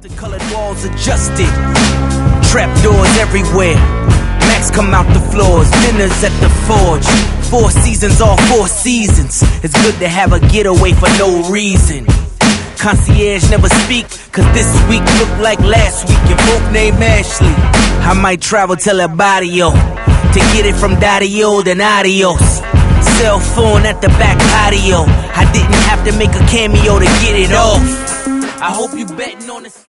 Multicolored walls adjusted, trapdoors everywhere. Max come out the floors, dinners at the forge. 4 seasons, all 4 seasons. It's good to have a getaway for no reason. Concierge never speak, cause this week looked like last week. Your both named Ashley. I might travel till El Barrio to get it from Dario, then adios. Cell phone at the back patio. I didn't have to make a cameo to get it off. I hope you betting on this.